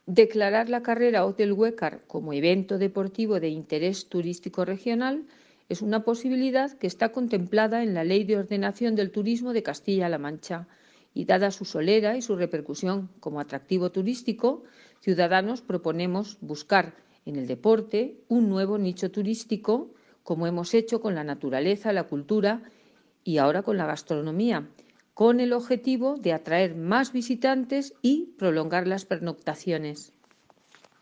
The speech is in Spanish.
Declarar la carrera Hotel Huécar como evento deportivo de interés turístico regional es una posibilidad que está contemplada en la Ley de Ordenación del Turismo de Castilla-La Mancha y, dada su solera y su repercusión como atractivo turístico, Ciudadanos proponemos buscar en el deporte un nuevo nicho turístico, como hemos hecho con la naturaleza, la cultura y ahora con la gastronomía, con el objetivo de atraer más visitantes y prolongar las pernoctaciones.